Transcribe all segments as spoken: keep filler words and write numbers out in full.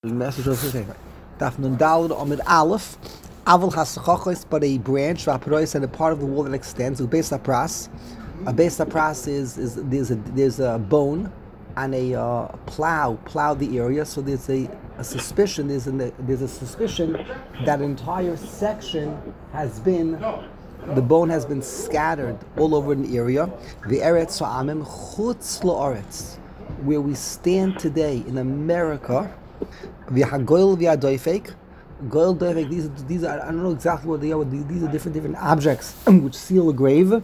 Message of okay. Daf nun daled amid aleph. Aval has but a branch, vaparois, and a part of the wall that extends. So base pras. A base pras is is there's a there's a bone and a uh, plow plow the area. So there's a, a suspicion. There's a there's a suspicion that entire section has been. The bone has been scattered all over an area. The eretz ha'amim chutz la'aretz, where we stand today in America. V'hagoyel v'hadoifek, goyel doifek. These these are I don't know exactly what they are. These are different different objects which seal a grave.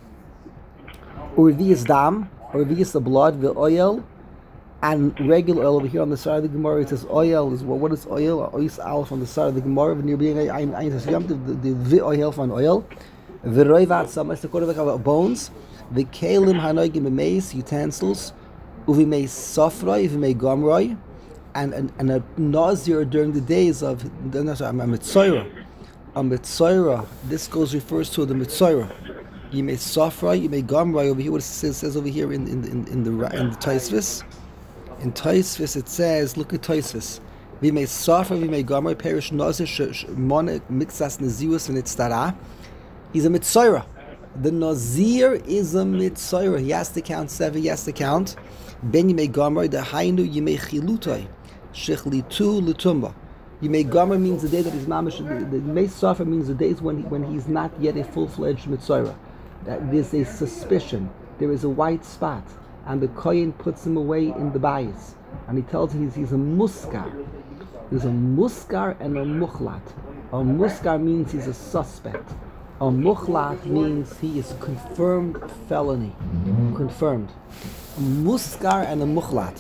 Or is dam, or is the blood, the oil, and regular oil. Over here on the side of the Gemara it says oil is well, what is oil? Ois alf on the side of the Gemara. Near being I I the the oil from oil. The roivat some is the quarterback of bones. The kalim hanoigim b'meis utensils. Uvi meis sofroi, uvi meis gomroi. And, and, and a nazir during the days of no, sorry, a mitzorah, a mitzorah. This goes refers to the mitzorah. You may sofra, you may gamra. Over here, what it says, says over here in in in, in the in the Taisvis. In Taisvis, it says, look at Taisvis. We may sofra, we may gamra. Perish nazir monik mixas nazirus and itzara. He's a mitzorah. The nazir is a mitzorah. He has to count seven. He has to count. Ben you may gamra. The hainu you may chilutai. Shechlitu lutumba. You may gomer means the day that he's mamish. The may suffer means the days when he, when he's not yet a full-fledged mitzvah. That there's a suspicion. There is a white spot, and the kohen puts him away in the bias, and he tells him he's, he's a muskar. There's a muskar and a mukhlat. A muskar means he's a suspect. A mukhlat means he is confirmed felony. Confirmed. A muskar and a mukhlat.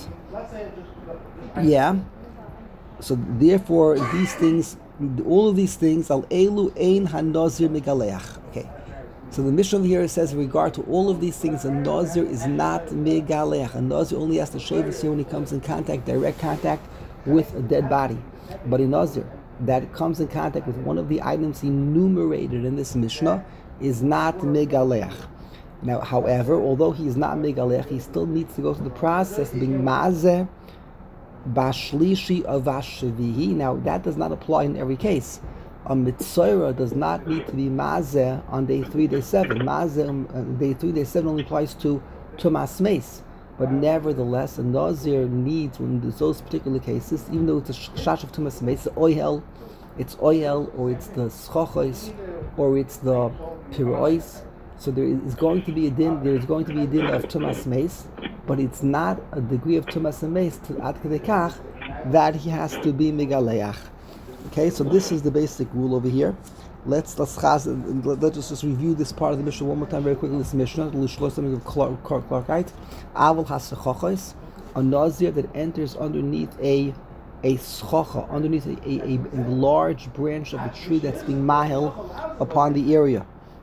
Yeah. So therefore, these things, all of these things, al elu ein hanazir megaleach. Okay. So the mission here says, in regard to all of these things, a nazir is not megaleach. A nazir only has to shave his hair when he comes in contact, direct contact with a dead body. But a nazir that comes in contact with one of the items enumerated in this Mishnah is not megaleach. Now, however, although he is not megaleach, he still needs to go through the process of being mazeh bashlishi avashavihi. Now, that does not apply in every case. A mitzorah does not need to be mazeh on day three, day seven. Mazeh on um, day three, day seven only applies to tumas meis. But nevertheless, a nazir needs, when there's those particular cases, even though it's a shash of tumas meis, the oil, it's oil, or it's the schochos, or it's the pirois. So there is going to be a din. There is going to be a din of tumas meis, but it's not a degree of tumas meis to ad kedekach that he has to be megaleach. Okay, so this is the basic rule over here. Let's let's chaz, let us just review this part of the Mishnah one more time very quickly. This Mishnah, the Lishlosim of Clarkite, Aval haSechochos, a nazir that enters underneath a a schocha, underneath a, a, a large branch of a tree that's being mahel upon the area.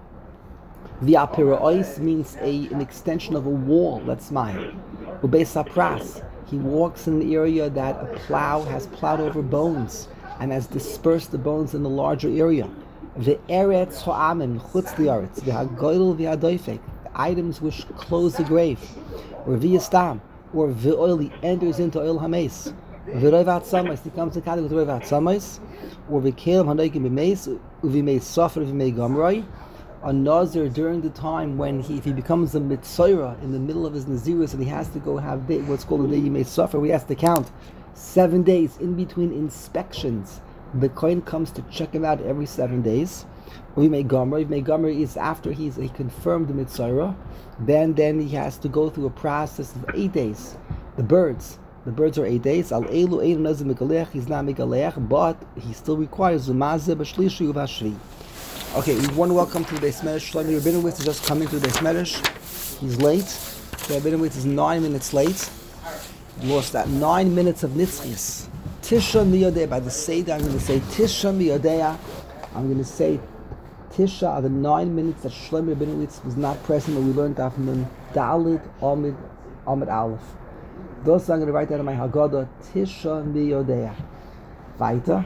The apirois means a an extension of a wall that's mahel. Ubeis pras, he walks in the area that a plow has plowed over bones and has dispersed the bones in the larger area. The eretz ha'amim chutz li'aretz, the hagoyel v'hadoifek, the items which close the grave, or v'yistam, or v'oil, he enters into oil hameis, v'roivat samais, he comes in contact with roivat samais, or v'kelim hanoigim b'meis, uv'meis sofer v'mei gamroi. A nazir during the time when he, if he becomes a mitzorah in the middle of his nazirus and he has to go have day, what's called a day you may suffer, he has to count seven days in between inspections. The kohen comes to check him out every seven days. We may gomer. May gomer is after he's a confirmed mitzorah. Then then he has to go through a process of eight days. The birds. The birds are eight days. Al elu ein nazir megalech. He's not megalech, but he still requires the mazeh b'shlishi uvashvi. Okay, we want to welcome to the Beis Medrash. Shlomo Rabinowitz is just coming to the Beis Medrash. He's late. So Rabinowitz is nine minutes late. Lost that nine minutes of nitzchis. Tisha miyodea. By the Seder, I'm going to say Tisha miyodea. I'm going to say Tisha are the nine minutes that Shlomo Rabinowitz was not present, but we learned that from the Dalit Amid Amid Aleph. Those I'm going to write that in my Haggadah. Tisha miyodea. Weiter.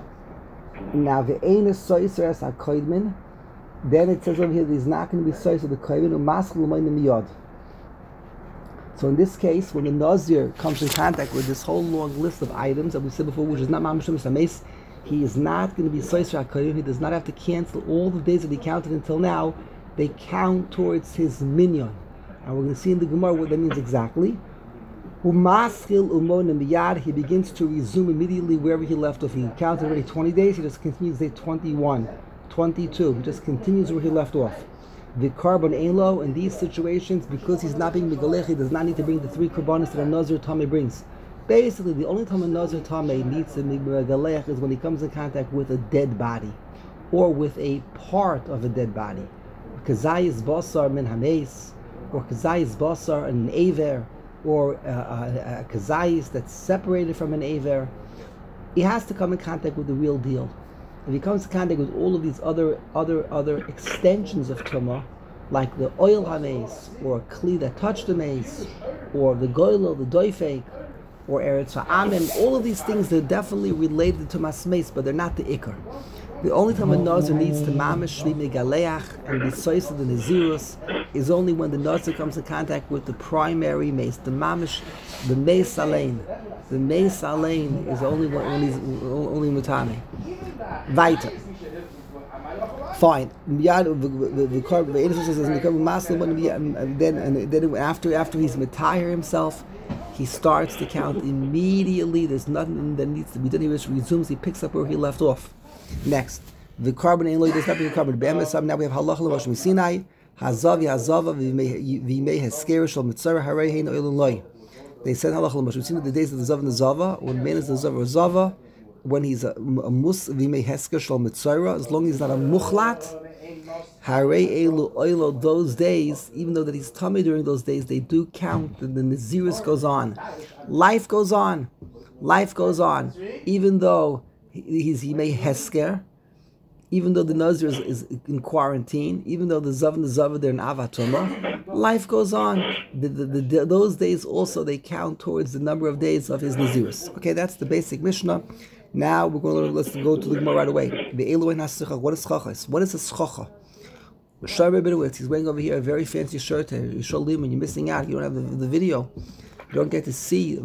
Now the ain is soiser as a koidmin. Then it says over here, there's not going to be soiser the koidmin or maskul l'mayne miyod. So in this case, when the Nazir comes in contact with this whole long list of items that we said before, which is not Mamashim Sames, he is not going to be Soisra Koyim. He does not have to cancel all the days that he counted until now. They count towards his minyan. And we're going to see in the Gemara what that means exactly. Umaschil umon miyad, he begins to resume immediately wherever he left off. He counted already twenty days, he just continues to say twenty-one, twenty-two, he just continues where he left off. The carbon elo in these situations, because he's not being megalech, he does not need to bring the three karbanos that a Nazir Tameh brings. Basically, the only time a Nazir Tameh needs to be megalech is when he comes in contact with a dead body, or with a part of a dead body. Kazayis basar min hames, or kazayis basar an aver, or a, a, a kazayis that's separated from an aver. He has to come in contact with the real deal. If he comes in contact with all of these other other other extensions of tumah, like the oil hames, or a kli that touched the mace, or the goylo, the doifek, or eretz ha'amim, all of these things, they're definitely related to masmeis, but they're not the ikar. The only time a Nazir needs to mamish shli megaleach and be soised in the nazirus is only when the Nazir comes in contact with the primary mace, the mamish, the mace alein. The mace alein is only when he's only mutane. Weiter. Fine. And then, and then after after he's metayr himself, he starts to count immediately. There's nothing that needs to be done. He just resumes. He picks up where he left off. Next, the carbon ain't does not become carbon. Now we have halacha l'Moshe Sinai. Hazavi hazava v'imei heskerish shel mitzara harei hein oilun loy. They said halacha l'Moshe Sinai the days of the zav and the zava. When man is the zav or zava, when he's a, a mus v'imei hesker shel mitzara, as long as he's not a muchlat, harei elu oilo, those days, even though that he's tummy during those days, they do count. The, the nazirus goes on, life goes on, life goes on, even though He's, he may hesker, even though the Nazir is, is in quarantine, even though the Zav and the Zav they're in Avatoma, life goes on. The, the, the, those days also, they count towards the number of days of his Nazirus. Okay, that's the basic Mishnah. Now we're going to let's go to the Gemara right away. The Elohen HaSicha, what is Chachas? What is a Schocha? He's wearing over here a very fancy shirt. You're Shalim and you're missing out. You don't have the, the video. You don't get to see.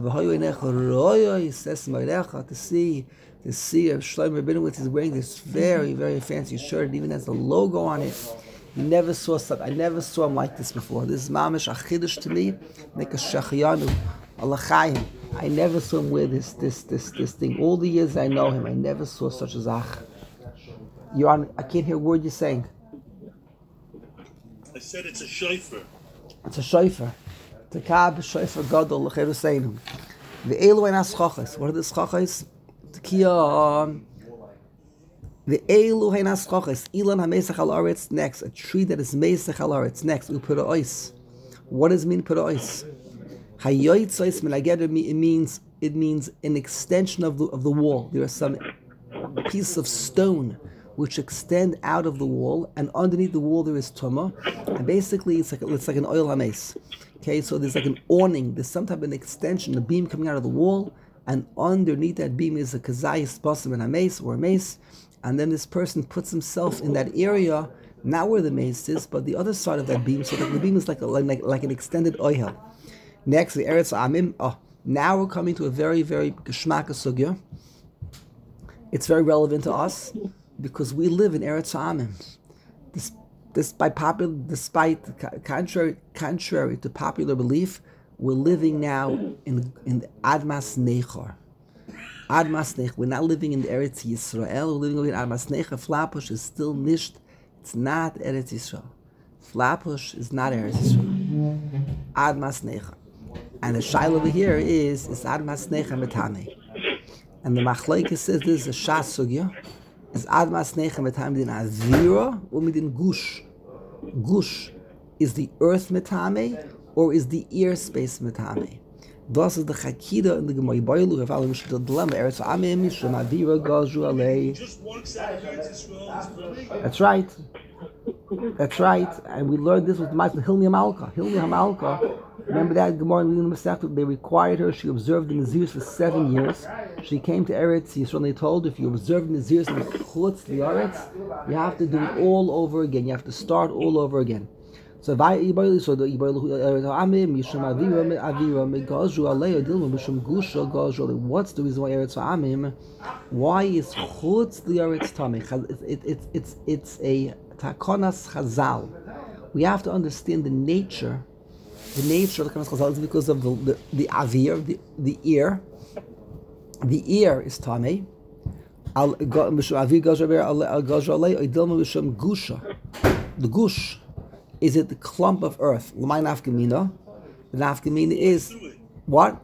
To see. To see if Shlomo Rabinowitz is wearing this very, very fancy shirt. It even has a logo on it. You never saw something. I never saw him like this before. This is mamish achidush to me. Like a shachiyanu, alachayim. I never saw him wear this, this, this, this thing. All the years I know him, I never saw such a zach. You're on. I can't hear a word you're saying. I said it's a shofar. It's a shofar. It's a kab shofar gadol l'cheru seinu. The Elohen HaSchachos. What are the schachos? The Elohen HaSchachos, Ilan HaMesach Al Aretz, next, a tree that is Mesach Al Aretz, next, U'Pira'os. What does it mean, Pira'os? Hayoytzois Menaged, it means, it means an extension of the, of the wall. There are some pieces of stone which extend out of the wall, and underneath the wall there is Tumah, and basically it's like, it's like an oil hames. Okay, so there's like an awning, there's some type of an extension, a beam coming out of the wall, and underneath that beam is a kazayis basim and a mace or a mace, and then this person puts himself in that area, not where the mace is, but the other side of that beam, so that the beam is like a, like, like an extended oihel. Next, the eretz amim. Oh, now we're coming to a very, very geshmaka sugya. It's very relevant to us because we live in eretz amim. This, this by popular, despite contrary, contrary to popular belief, we're living now in in Admas Nechor. Admas Nechor. We're not living in the Eretz Yisrael. We're living in Admas Nechor. Flapush is still nisht. It's not Eretz Yisrael. Flapush is not Eretz Yisrael. Admas Nechor. And the shaila over here is is Admas Nechor Metame. And the Machlokes says this is a Shas Sugya. Is Admas Nechor Metame din Azira or midin Gush? Gush is the earth Metame, or is the ear space metame? Das is the chakida in the Gemara. Boilu have all the dilemma. Eretz amim mishum avira gazu alei. Just one side of Eretz Yisrael. That's right. That's right. And we learned this with the Ma'aseh Hilmi Hamalka. Hilmi Hamalka. Remember that Gemara in the Masechta? They required her. She observed the Nazirs for seven years. She came to Eretz Yisrael. They told her, if you observe the Nazirs in Chutz the Eretz, you have to do it all over again. You have to start all over again. So vai iboil so the iboil amim mishum avira avira megazru alei dilma mishum gusha gazru. What's the reason why eretz amim? Why is chutz the eretz tamei? It it it's it's a takonas chazal. We have to understand the nature, the nature of the takonas chazal is because of the the, the avir, the the ear. The ear is tamei. Al mishum avir gazru al gazru alei dilma mishum gusha. The gush. Is it the clump of earth? L'may nafkamina. The nafkamina is what?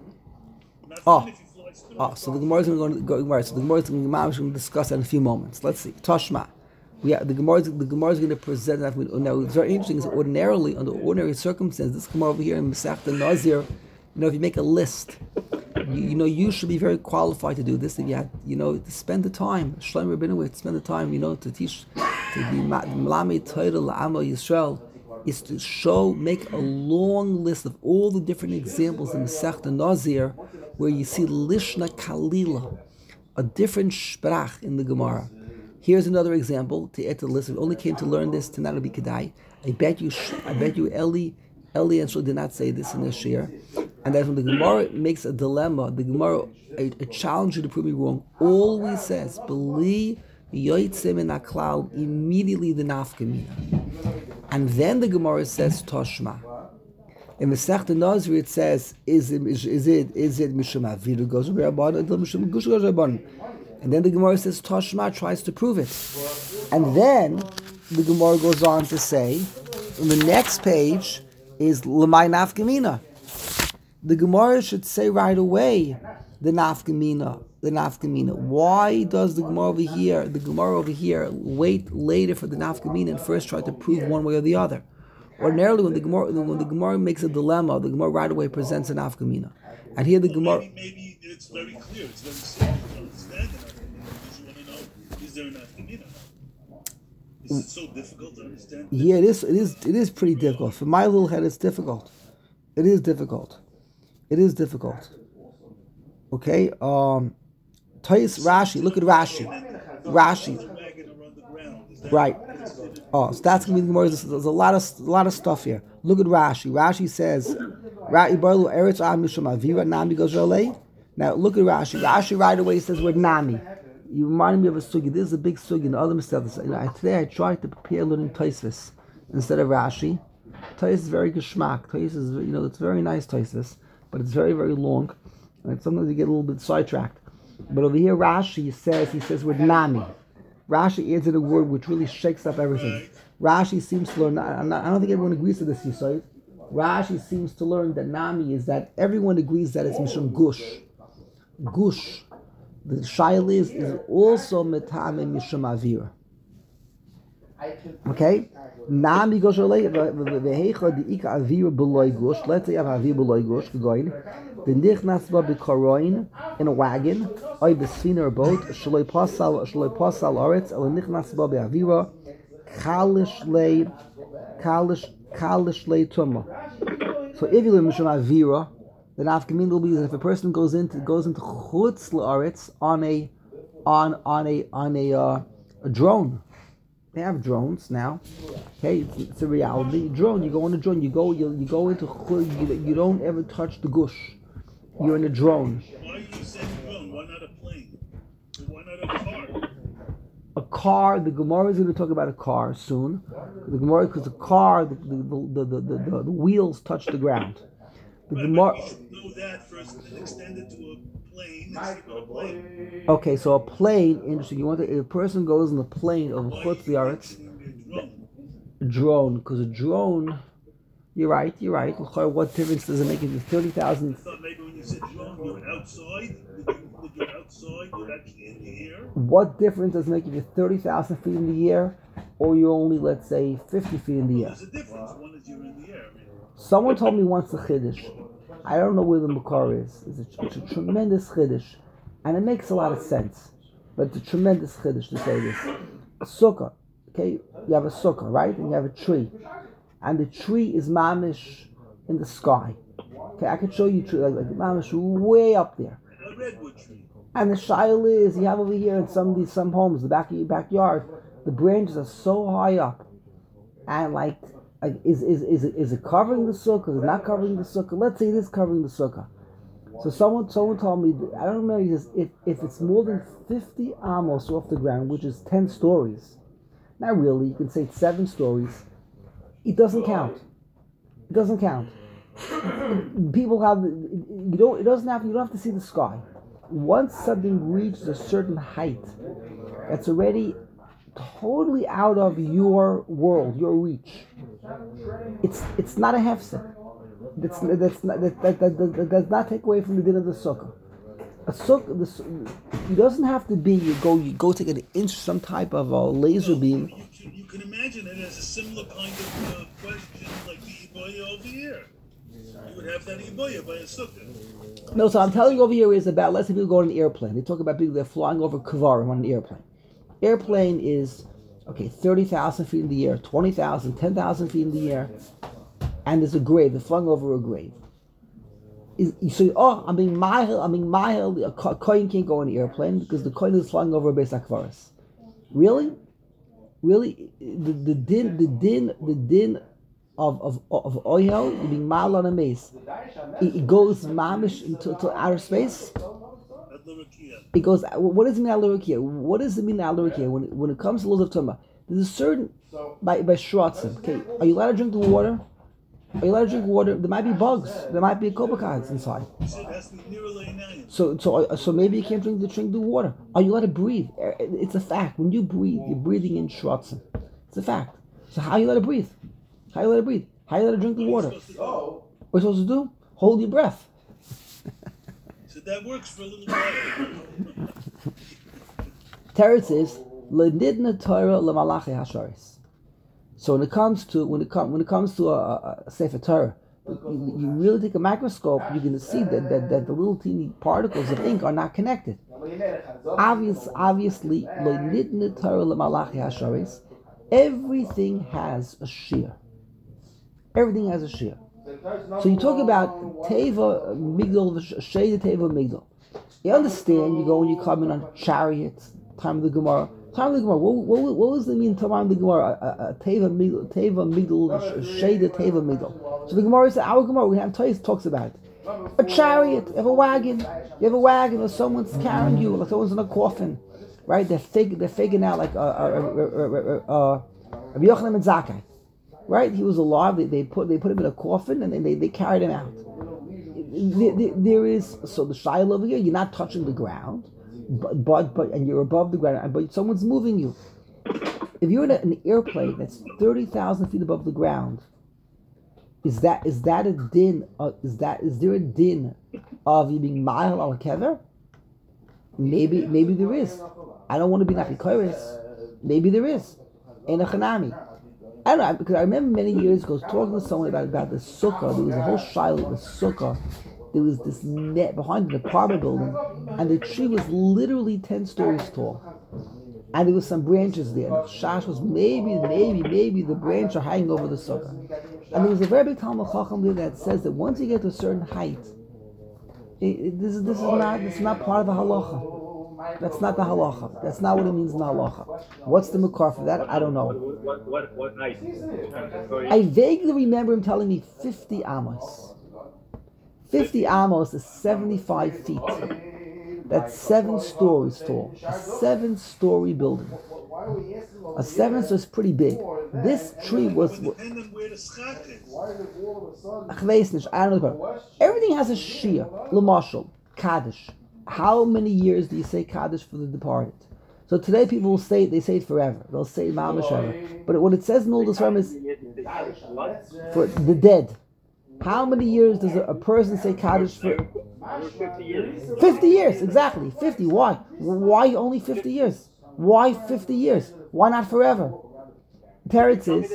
Oh, oh. So the Gemara is going to go. Go so the Gemara is going to discuss that in a few moments. Let's see. Toshma. We have, the Gemara. The Gemara is going to present that. Now, it's very interesting. Is ordinarily under ordinary circumstances, this Gemara over here in Masechta Nazir. You know, if you make a list, you, you know, you should be very qualified to do this. If you had, you know, to spend the time, Shlomo Rabbeinu, to spend the time, you know, to teach, to be Melamed Torah L'Amo Yisrael. Is to show, make a long list of all the different examples in Masechta Nazir where you see Lishna Kalila, a different Sprach in the Gemara. Here's another example to add to the list. We only came to learn this to not be Kedai. I bet you, I bet you, Eli, Eli and Shul did not say this in this year. And that when the Gemara makes a dilemma, the Gemara a, a challenge you to prove me wrong. Always says, "Beli yoytze min haklal," immediately the nafkamina. And then the Gemara says Toshma. In Masechta Nazir it says, is it is, is it is it Mishum Aviru goes Rabban until Mishum Gush goes Rabban. And then the Gemara says Toshma tries to prove it. And then the Gemara goes on to say, on the next page is L'may nafkamina. The Gemara should say right away the nafkamina. The nafkamina. Why does the Gemara over here, the Gemara over here, wait later for the nafkamina and first try to prove one way or the other? Ordinarily, when the Gemara when the Gemara makes a dilemma, the Gemara right away presents an nafkamina. And here the well, Gemara. Maybe, maybe it's very clear. It's very simple to understand the nafkamina. You want to know: is there a nafkamina? Is it so difficult to understand? Yeah, it is. It is. It is pretty difficult. For my little head, it's difficult. It is difficult. It is difficult. Okay. Um. Tais Rashi, look at Rashi. Rashi. Right. Oh, so that's gonna be the more. There's a lot of a lot of stuff here. Look at Rashi. Rashi says, now look at Rashi. Rashi right away says we're Nami. You remind me of a sugi. This is a big sugi. The other mistakes. You know, today I tried to prepare learning Taisvis instead of Rashi. Taisvis is very geschmack. Taisvis is, you know, it's very nice Taisvis, but it's very very long, and sometimes you get a little bit sidetracked. But over here, Rashi says, he says, we're Nami. Rashi adds in a word which really shakes up everything. Rashi seems to learn, I don't think everyone agrees to this, you say. Rashi seems to learn that Nami is that everyone agrees that it's Mishum Gush. Gush. The Shail is, is also Metame Mishum Avira. Okay? Nami goes away, Vehecha the Ika Avira beloy Gush. Let's say you have Avira beloy Gush, going. The nichnas ba b'karoin in a wagon, oy b'sfina or boat, shaloi pasal shaloi pasal aretz, el nichnas ba b'avira, kalish lei, kalish kalish lei tumma. So if you live in avira, then afkamin will be if a person goes into goes into chutz la'aretz on a on on a on a uh, a drone. They have drones now. Okay, it's, it's a reality. Drone, you go on a drone, you go you, you go into you, you don't ever touch the gush. You're in a drone. Why are you saying drone? Why not a plane? Why not a car? A car. The Gemara is going to talk about a car soon. The Gemara, because the car, the the the, the, the, the, the wheels touch the ground. The right, Gemara. But you should know that first, and then extend it to a plane. And sleep on a plane. Okay, so a plane. Interesting. You want to, if a person goes in the plane of Chutz La'aretz, drone, because a drone. You're right, you're right. What difference does it make if you're thirty thousand? I thought maybe when you said drone, you're outside. That you're outside, you're actually in the air. What difference does it make if you're thirty thousand feet in the air, or you're only, let's say, fifty feet in the Well, air? there's a difference. One is you're in the air. Someone told me once a chiddush. I don't know where the makar is. It's a, it's a tremendous chiddush, and it makes a lot of sense. But it's a tremendous chiddush to say this. A sukkah, okay? You have a sukkah, right? And you have a tree. And the tree is mamish in the sky. Okay, I could show you tree like, like mamish way up there. A redwood tree. And the shaila is you have over here in some of these some homes, the back of your backyard, the branches are so high up, and like Like, is is is it, is it covering the sukkah? Is it not covering the sukkah? Let's say it is covering the sukkah. So someone someone told me, I don't remember, he says, if, if it's more than fifty amos off the ground, which is ten stories, not really, you can say it's seven stories, it doesn't count. It doesn't count. People have, you don't, it doesn't have, you don't have to see the sky. Once something reaches a certain height, that's already totally out of your world, your reach. It's it's not a hefsek. That's that's not, that, that, that, that, that does not take away from the din of the sukkah. A sukkah, the, it doesn't have to be you go you go take an inch some type of a laser No, beam. You can, you can imagine it as a similar kind of uh, question like the Iboya over here. You would have that Iboya by a sukkah. No, so I'm telling you over here is about, let's say people go on an airplane. They talk about people that are flying over Kavarim on an airplane. Airplane is, okay, thirty thousand feet in the air, twenty thousand, ten thousand feet in the air, and there's a grave. They're flying over a grave. Is, you say, oh, I'm being mile, I'm being mile, a coin can't go on the airplane because the coin is flying over a Beis HaKvaros. Really? Really? The, the din, the din, the din of of of oil, being mile on a mace, it, it goes mamish into to outer space. It goes. What does it mean alurikia? What does it mean alurikia when when it comes to laws of tumah? There's a certain by by shrotzim. Okay, are you allowed to drink the water? Are you allowed to drink water? There might be bugs. There might be copepods inside. So so so maybe you can't drink the drink the water. Are you allowed to breathe? It's a fact. When you breathe, you're breathing in shrotzim. It's a fact. So how are you allowed to breathe? How are you allowed to breathe? How are you allowed to drink the water? What are you supposed to do? Hold your breath. So that works for a little while. Teretz is lenidna Torah lemalachi hasharis. So when it comes to when it comes when it comes to a, a Sefer Torah, you, you really take a microscope, you're going to see that, that, that the little teeny particles of ink are not connected. Obvious, obviously, lenidna Torah lemalachi hasharis. Everything has a shear. Everything has a shear. So you talk about Teva Migdal, Shade Teva Migdal. You understand, you go and you come in on chariots, time of the Gemara. Time of the Gemara, what, what, what does it mean, time of the Gemara? A, a, a Teva Migdal, Teva Migdal, Shade Teva Migdal. So the Gemara says, our Gemara, we have Tais talks about it. A chariot, you have a wagon, you have a wagon, or someone's carrying you, like someone's in a coffin, right? They're fig, they're figuring out like a, a, a, a, a, a Rabbi Yochanan ben Zakkai. Right, he was alive. They, they put they put him in a coffin and then they, they carried him out. There, there, there is so the shaila over here. You're not touching the ground, but but but and you're above the ground. But someone's moving you. If you're in a, an airplane that's thirty thousand feet above the ground, is that is that a din? Uh, is that is there a din of you being mile al kever? Maybe maybe there is. I don't want to be napikoris. Maybe there is. In a chanami. I don't know, because I remember many years ago talking to someone about, about the sukkah. There was a whole shiloh, the sukkah. There was this net behind the apartment building, and the tree was literally ten stories tall. And there was some branches there. And the shash was maybe, maybe, maybe the branch are hanging over the sukkah. And there was a very big Talmud Chacham there that says that once you get to a certain height, it, it, this is this is not this is not part of the halacha. That's not the halacha. That's not what it means in the halacha. What's the makar for that? I don't know. What what what, what height? I vaguely remember him telling me fifty amos. Fifty amos is seventy-five feet. That's seven stories tall. A seven-story building. A seven story is pretty big. This tree was. Depending where the schach is. I don't know. Everything has a shia. L'mashal, kaddish. How many years do you say Kaddish for the departed? So today people will say it, they say it forever. They'll say Ma'amash ever. But what it says in all this realm is for the dead. How many years does a, a person say Kaddish for? fifty years. fifty years, exactly. fifty. Why? Why only fifty years? Why fifty years? Why not forever? Teretz is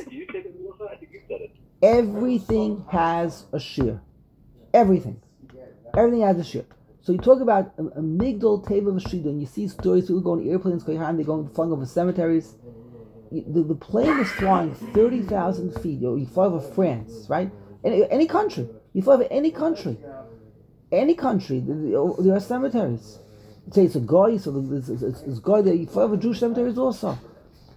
everything has a shear. Everything. Everything has a shear. So you talk about a, a Migdal Teva Vashida, and you see stories, people go on airplanes, they're going flying over cemeteries. You, the, the plane is flying thirty thousand feet. You, know, you fly over France, right? Any, any country. You fly over any country. Any country. There, there are cemeteries. You say it's a guy, so it's, it's, it's, it's guy there. You fly over Jewish cemeteries also.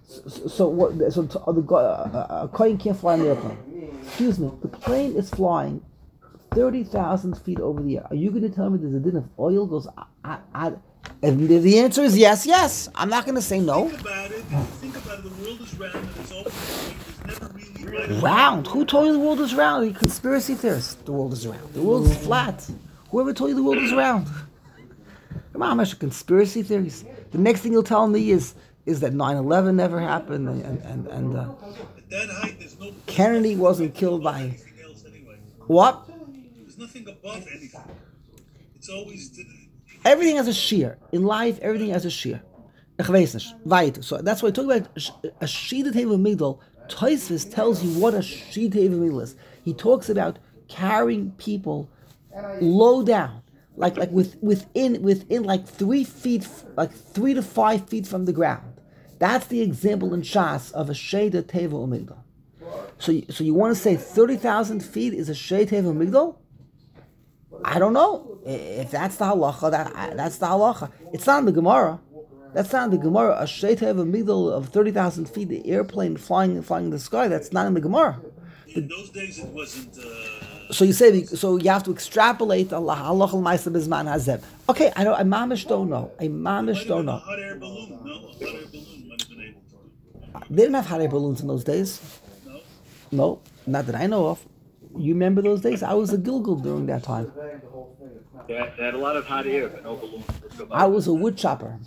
So, so what? So t- uh, the guy- uh, a coin can't fly on the airplane. Excuse me. The plane is flying thirty thousand feet over the air. Are you going to tell me there's a din of oil goes? I, I, and the the answer is yes, yes. I'm not going to say no. Think about it. If you think about it, the world is round and it's always there's never really right. Round? Who told you the world is round? Are you conspiracy theorist? The world is round. The world is flat. Whoever told you the world is round? Come on, I'm actually conspiracy theories. The next thing you'll tell me is is that nine eleven never happened and and and, and uh, At that height, there's no Kennedy wasn't killed by anything else anyway. what? There's nothing above anything. It's always to the, Everything has a shear. In life, everything has a shear. Ich weiß nicht. Weiter. So that's why I talk about a Shida Teva Migdal. Tosfos tells you what a Shida Teva Migdal is. He talks about carrying people low down, like like with, within within like three feet, like three to five feet from the ground. That's the example in Shas of a Shida Teva Migdal. So you, so you want to say thirty thousand feet is a Shida Teva Migdal? I don't know. If that's the halacha, that that's the halacha. It's not in the Gemara. That's not in the Gemara. A sheit have a middle of thirty thousand feet, the airplane flying flying in the sky. That's not in the Gemara. in those days it wasn't. Uh, So you say so you have to extrapolate Allah halacha l'maisa bizman hazeh. Okay, I know. I mamish don't know. I mamish don't a know. hot air balloon, no, a hot air balloon might have been able to do. They didn't have hot air balloons in those days. No, No, not that I know of. You remember those days? I was a Gilgal during that time. They had, they had a lot of hot air, but no balloons. I was a wood chopper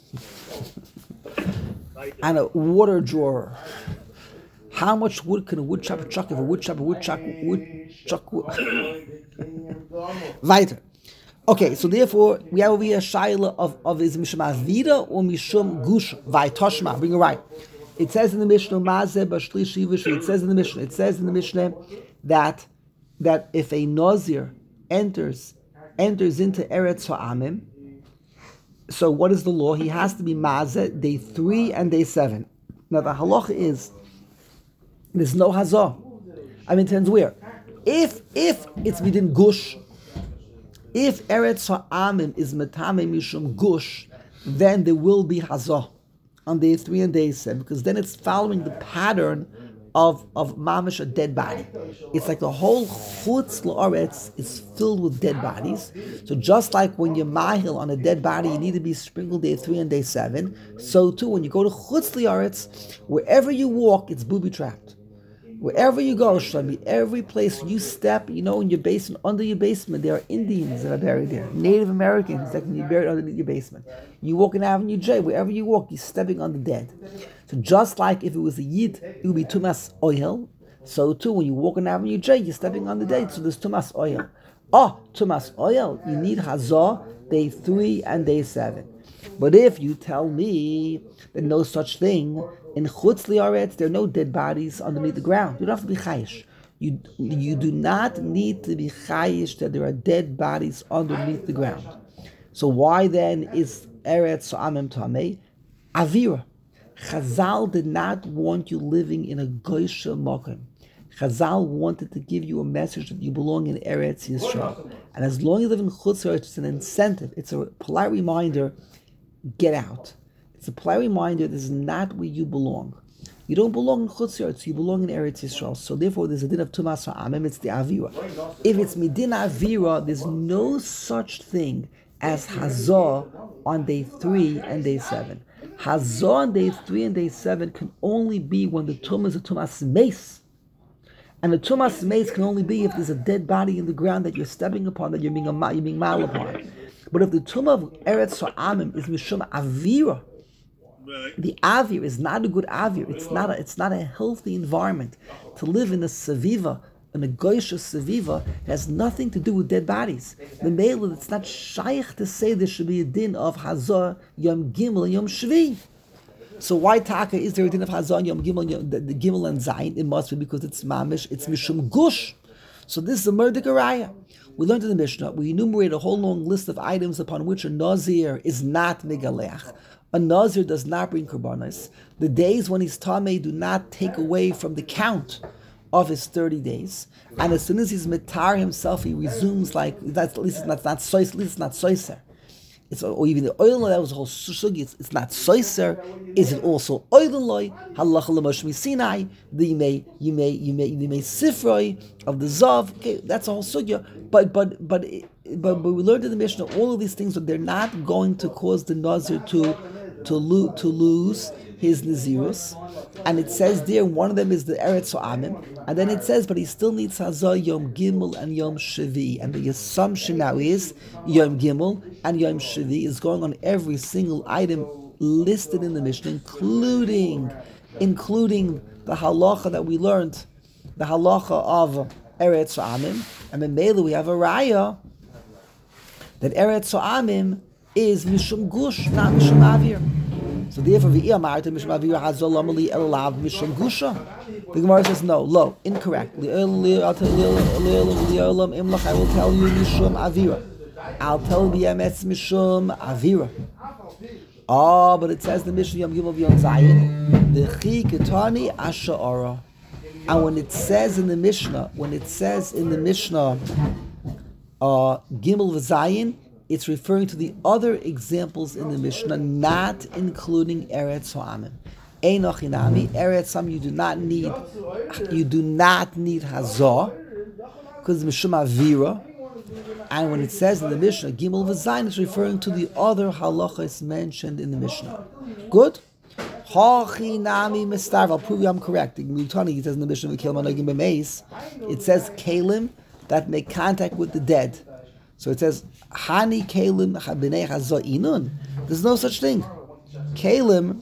and a water drawer. How much wood can a wood chopper chuck if a wood chopper would chuck wood chuck wood? Weiter. Okay, so therefore we have over here a shaila of of is mishum avida or mishum gush vaitoshma. Bring it right. It says in the Mishnah Mazeh b'shlishi v'shvi. It says in the Mishnah. It says in the Mishnah that that if a nazir enters enters into Eretz Ha'amim, so what is the law? He has to be Mazeh day three and day seven. Now the halacha is there's no hazah. I mean, it depends where. If if it's within gush, if Eretz Ha'amim is metame mishum gush, then there will be hazah on day three and day seven, because then it's following the pattern of of mamish, a dead body. It's like the whole chutz la'aretz is filled with dead bodies. So just like when you're mahil on a dead body, you need to be sprinkled day three and day seven. So too, when you go to chutz la'aretz, wherever you walk, it's booby trapped. Wherever you go, Shlomi, every place you step, you know, in your basement, under your basement, there are Indians that are buried there, Native Americans that can be buried underneath your basement. You walk in Avenue J, wherever you walk, you're stepping on the dead. So just like if it was a Yid, it would be Tumas Oil. So too, when you walk in Avenue J, you're stepping on the dead, so there's Tumas Oil. Oh, Tumas Oil, you need Hazah, day three and day seven. But if you tell me that no such thing, in Chutz Li'aretz, there are no dead bodies underneath the ground. You don't have to be chayish. You, you do not need to be chayish that there are dead bodies underneath the ground. So why then is Eretz Ha'amim Tameh? Avira. Chazal did not want you living in a goysha mokem. Chazal wanted to give you a message that you belong in Eretz Yisrael. And as long as you live in Chutz Li'aretz, it's an incentive. It's a polite reminder, get out. It's a polite reminder this is not where you belong. You don't belong in Chutz Li'aretz, you belong in Eretz Yisrael. So therefore there's a din of Tumas Ha'amim, it's the Avira. If it's Midin Avira, there's no such thing as Hazah on day three and day seven. Hazah on day three and day seven can only be when the Tumah is a Tumas Meis. And the Tumas Meis can only be if there's a dead body in the ground that you're stepping upon, that you're being, a, you're being mal upon. But if the Tumah of Eretz Ha'amim is Mishum Avira, right. the avir is not a good avir. It's not a, it's not a healthy environment to live in a saviva, in a goysha saviva. It has nothing to do with dead bodies. The male, it's not shaykh to say there should be a din of hazah yom gimel and yom shvi. So why taka is there a din of hazah yom gimel, yom, the, the gimel and zayin? It must be because it's mamish, it's mishum gush. So this is a murder garaya. We learned in the Mishnah, we enumerate a whole long list of items upon which a nazir is not megaleach. A nazir does not bring korbanos. The days when he's tamei do not take away from the count of his thirty days. And as soon as he's mitar himself, he resumes like that's at least it's not not sois, at least it's not soiser. It's or even the oil that was a whole sugi. It's, it's not soiser. Is it also oil loy? Halacha l'Moshe Sinai. The you may you may you may you may sifroi of the zav. Okay, that's a whole sugya. But but but but but we learned in the Mishnah all of these things, but they're not going to cause the nazir to to lose to lose his nazirus. And it says there one of them is the Eretz Amim, and then it says, but he still needs Hazah Yom Gimel and Yom Shavi. And the assumption now is Yom Gimel and Yom Shavi is going on every single item listed in the Mishnah, including including the halacha that we learned, the halacha of Eretz Amim. And in Mela we have a raya that Eretz Amim is Mishum Gush, not Mishum Avir. So therefore, the Gemara says no, lo, incorrect. I will tell you Mishum Avira. I'll tell the Emetz Mishum Avira. Oh, but it says the Mishnah Yom Gimel Yom Zayin, the Chi Ketani Asha'ara. And when it says in the Mishnah, when it says in the Mishnah, uh, Gimel V'Zayin, it's referring to the other examples in the Mishnah, not including Eretz Ha'amim. Einoch Hinami, Eretz Ha'amim, you do not need, you do not need Hazah, because Mishum Avira. And when it says in the Mishnah, Gimel V'Zayin, it's referring to the other halachas mentioned in the Mishnah. Good? Hachinami Mistar, I'll prove you I'm correct. It says in the Mishnah, it says Kalim that make contact with the dead. So it says, Hani Kalim B'nei Hazah Inun. There's no such thing. Kalim,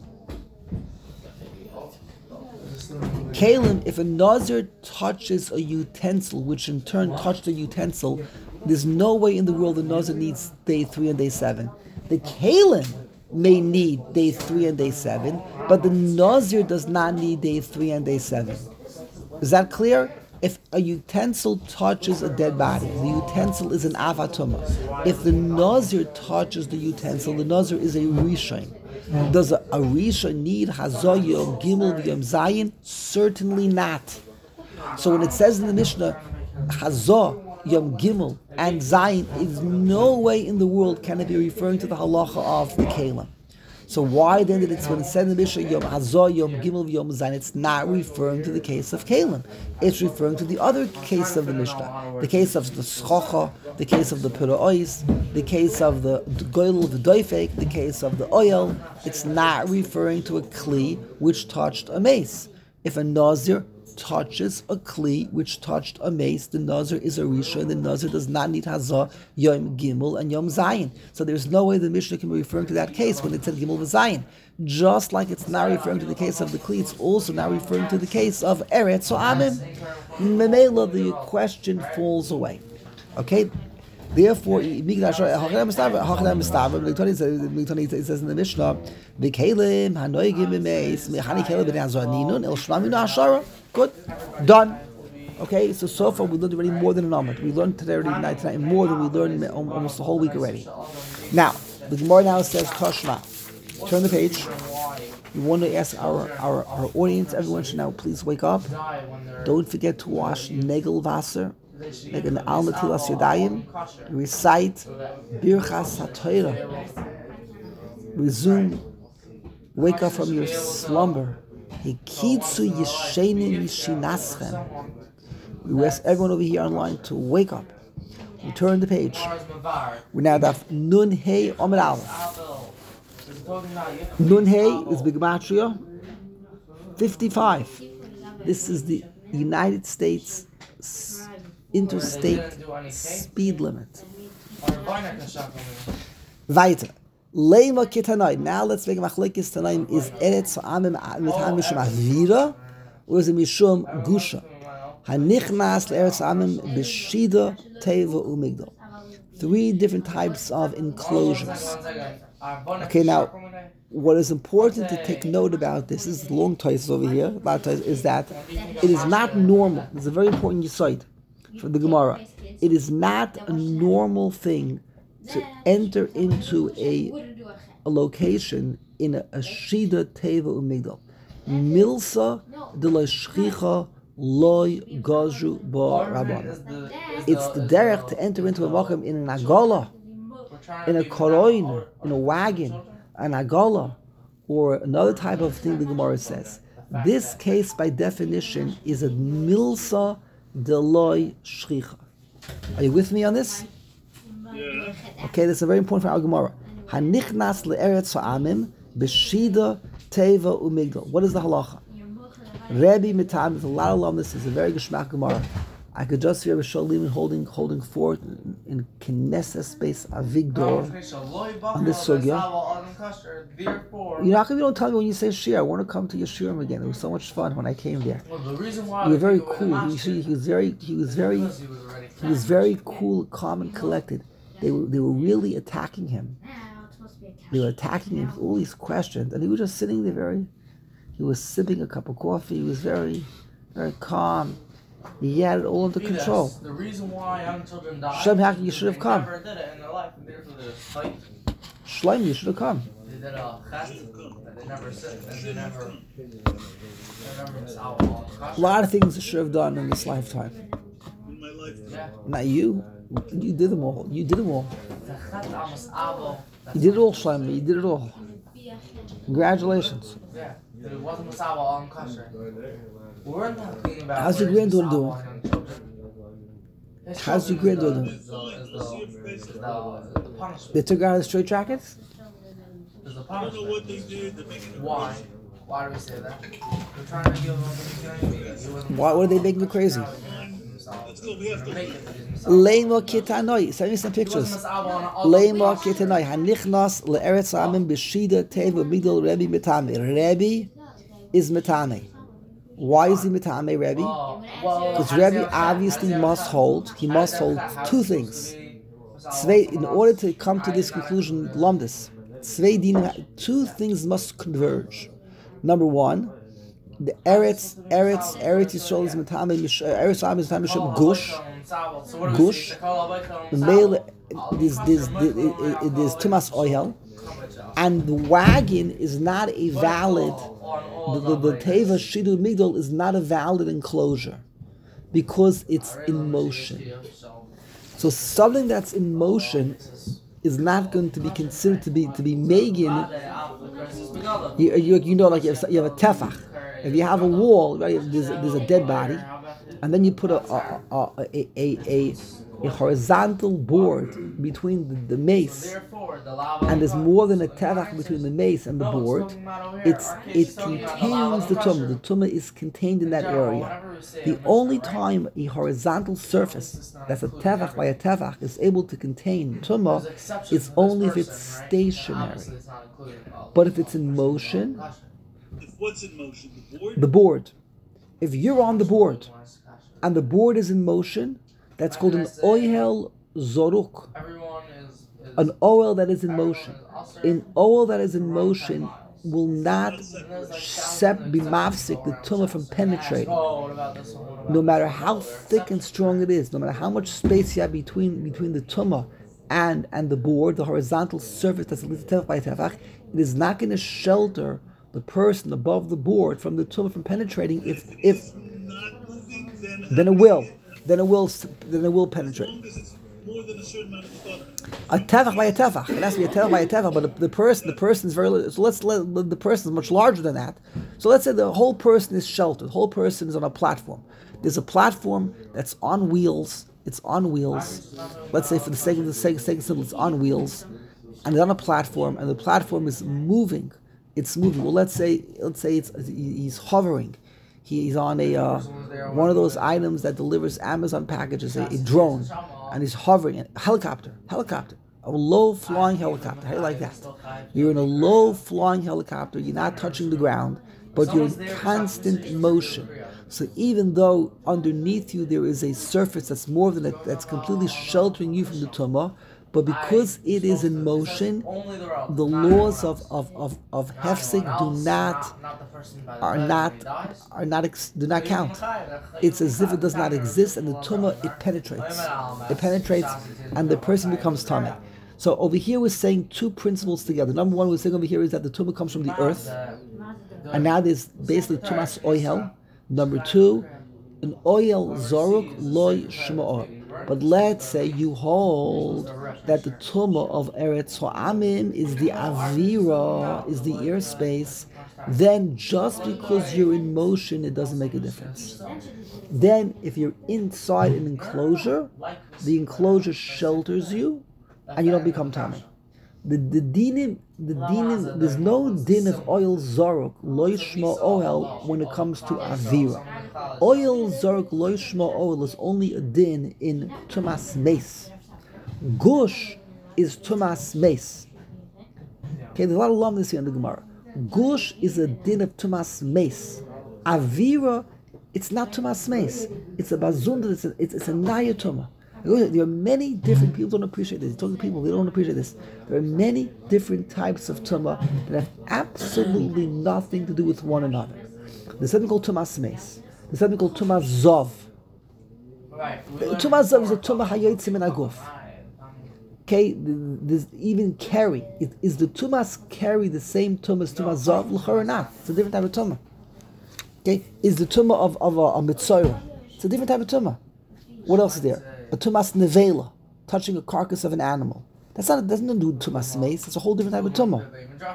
Kalim, if a Nazir touches a utensil, which in turn touched a utensil, there's no way in the world the Nazir needs day three and day seven. The Kalim may need day three and day seven, but the Nazir does not need day three and day seven. Is that clear? If a utensil touches a dead body, the utensil is an avatuma. If the Nazir touches the utensil, the Nazir is a rishon. Does a, a rishon need Hazah Yom Gimel Yom Zayin? Certainly not. So when it says in the Mishnah, Hazah Yom Gimel and Zayin, is no way in the world can it be referring to the halacha of the Kalim. So why then did it, when it said in the Mishnah, Yom Hazah, Yom Gimel, Yom Zayin, it's not referring to the case of Kalim. It's referring to the other case of the Mishnah. The case of the Schocha, the case of the Pira'ois, the case of the Goyl, the Doifek, the case of the oil. It's not referring to a Kli which touched a mace. If a Nazir touches a Kli which touched a mace, the Nazir is a Rishon, the Nazir does not need Hazah, Yom Gimel, and Yom Zayin. So there's no way the Mishnah can be referring to that case when it said Gimel V'Zayin. Just like it's not referring to the case of the Kli, it's also not referring to the case of Eretz Ha'amim. Memela, the question falls away. Okay? Therefore, it says in the Mishnah, "V'kelim hanoigim b'meis mechani kelim b'nei hazor ninun el shlaminu hashara." Good, done. Okay, so so far we learned already more than an amud. We learned today already tonight, tonight more than we learned almost the whole week already. Now, the Gemara now says Tashma. Turn the page. We want to ask our, our, our audience, everyone should now please wake up. Don't forget to wash Negel Wasser. Make an Al Natilas Yadayim. Recite Birchas HaTorah. Resume. Wake up from your slumber. Hikitzu Yishenu Yishinaschem. We ask everyone over here online to wake up. We turn the page. We now have Nun Hey Amud Aleph. Nun Hey is B'Gematria fifty-five. This is the United States interstate speed limit. Weiter. Leima Kitanai. Now let's make a machlekes tanaim. Is Eretz Ha'amim Mitham Mishum Avira or is it Mishum Gusha? Hanichnas Eretz Ha'amim B'Shida Teva Umigdal. Three different types of enclosures. Okay, now what is important to take note about this, this is long toys over here, about toys, is that it is not normal. It's a very important yesod from the Gemara. It is not a normal thing to enter into a, a location in a, a Shida Teva Umigdal. Milsa de la Shchicha Loy Gazru Ba Rabban. It's the derech to enter into a Makam in an Agala in a koroin, in a wagon, an agola, or another type of thing the Gemara says. This case, by definition, is a milsa deloi shchicha. Are you with me on this? Yeah. Okay, this is very important for our Gemara. Hanichnas le'eretz ha'amim b'shida teva umigdal. What is the halacha? Rebbe Mitam, there's a lot of love. This is a very geschmack Gemara. I could just hear Rebbe Sholim holding holding forth in, in Knesset space Avigdor on this sugya. You're not gonna don't tell me when you say shir. I want to come to your shirim again. It was so much fun when I came there. Well, the reason why You were very cool. You see, he was very he was very he was very cool, calm, and collected. They were they were really attacking him. They were attacking him with all these questions, and he was just sitting there very. He was sipping a cup of coffee. He was very, very calm. He had it all under control. The reason why young children die. Shem Haki, you should have they come. Never did it in their life, and therefore they fight. Shloim, you should have come. They did a fast, and they never sit, and they never, they never miss out on A lot of things you should have done in this lifetime. In my life. Yeah. Not you. You did them all. You did them all. Yeah. You did it all, Shloim. You did it all. Congratulations. It wasn't Masaba on kosher. We weren't talking about. How's your where's granddaughter Masaba doing? on young children. His How's your children granddaughter is the- is the- is the- is the- is the punishment. They took her out of the straight jackets? Is the I don't know what they punishment. did. They're making it Why? crazy. Why do we say that? We're trying to give him. Why- what are they making you crazy? Let's go. We have to. Leima kitanoi. Send me some pictures. Leima kitanoi. Hanichnas le'eretz ha'amim b'shida teva migdal Rebbe mitame. Rebbe is mitame. Why is he mitame, Rebbe? Because Rebbe obviously must hold. He must hold two things. Zwei, in order to come to this conclusion, lumdis. Zwei dinim. Two things must converge. Number one, the Eretz, Eretz, Eretz Yisrael is mitame. Eretz Ha'amim is mitame Shem Gush. Gush. The male, there's there's there's Tumas Oyel, and the wagon is not a valid. The, the, the Teva Shidu Migdal is not a valid enclosure because it's in motion. So something that's in motion is not going to be considered to be to be Megan. You, you, you know, like you have, you have a tefach. If you have a wall, right, there's, there's a dead body, and then you put a a, a, a, a, a horizontal board between the, the mace, and there's more than a tefach between the mace and the board. It's it contains the tumah. The tumah is contained in that area. The only time a horizontal surface that's a tefach by a tefach is able to contain tumah is only if it's stationary. But if it's in motion, If what's in motion? The board? the board. If you're on the board and the board is in motion, that's called an ohel zoruk, Everyone is. is an oil that is in motion. An oil that is in motion will not sep be mafsik, the tumah from penetrating. Oh, what about this one? No matter how thick and strong it is, no matter how much space you have between between the tumah and and the board, the horizontal surface that's lit tefach by tefach, it is not going to shelter the person above the board from the tumah from penetrating. If if Not moving, then. then it will, then it will, then it will penetrate. As long as it's more than a certain amount of thought. A tefach by a tefach. It has to be a tefach by a tefach, but the, the person, the person is very. So let's let the person is much larger than that. So let's say the whole person is sheltered. The whole person is on a platform. There's a platform that's on wheels. It's on wheels. Let's say for the sake of the sake, sake of simple, it's on wheels, and it's on a platform, and the platform is moving. It's moving. Well, let's say let's say it's he's hovering. He's on a uh, one of those items that delivers Amazon packages, a, a drone, and he's hovering. A helicopter, helicopter, a low flying helicopter. How do you like that? You're in a low flying helicopter. You're not touching the ground, but you're in constant motion. So even though underneath you there is a surface that's more than a, that's completely sheltering you from the tumah, but because it is in motion, the laws of of of, of hefsek do not are not are not ex, do not count. It's as if it does not exist, and the tumah it penetrates. It penetrates, and the person becomes tumah. So over here we're saying two principles together. Number one, we're saying over here is that the tumah comes from the earth, and now there's basically tumas oil. Number two, an oil zoruk loy shma'or. But let's say you hold that the tumah of Eretz Ha'amim is the avira, is the airspace, then just because you're in motion, it doesn't make a difference. Then, if you're inside an enclosure, the enclosure shelters you, and you don't become tummy. The the dinim, the dinim, there's no din of oil zorok loy shma oil when it comes to avira. Oil zorok loy shma oil is only a din in tumas mace. Gush is tumas mace. Okay, there's a lot of lumness here in the Gemara. Gush is a din of tumas mace. Avira, it's not tumas mace. It's a bazunda. It's a, it's, it's a naya tumah. There are many different people don't appreciate this. You talk to people, they don't appreciate this. There are many different types of tumah that have absolutely nothing to do with one another. There's something called tumas mace. There's something called tumas zov. Tumas zov is a tumah hayotzim in aguf. Okay, there's even carry. It, is the tumas carry the same tumah as tumas zov? L'chor or not? It's a different type of tumah. Okay, is the tumah of, of a, a mitzvah? It's a different type of tumah. What else is there? A tumas nevela, touching a carcass of an animal. That's not. It doesn't do tumas mace. It's a whole different type of tumah.